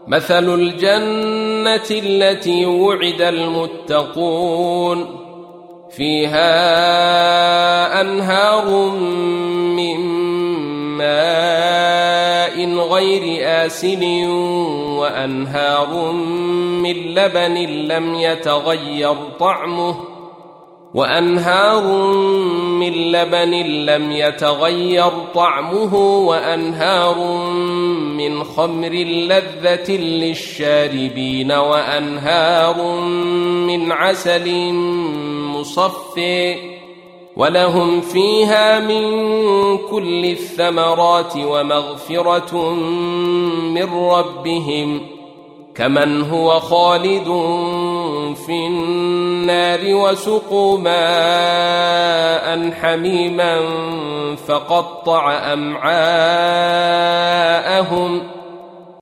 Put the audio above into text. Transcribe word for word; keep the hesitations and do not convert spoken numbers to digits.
مثل الجنة التي وعد المتقون فيها أنهار من ماء غير آسن وأنهار من لبن لم يتغير طعمه وأنهار من لبن لم يتغير طعمه وأنهار من خمر لذة للشاربين وأنهار من عسل مصفى ولهم فيها من كل الثمرات ومغفرة من ربهم كمن هو خالد في النار وسقوا ماء حميما فقطع أمعاءهم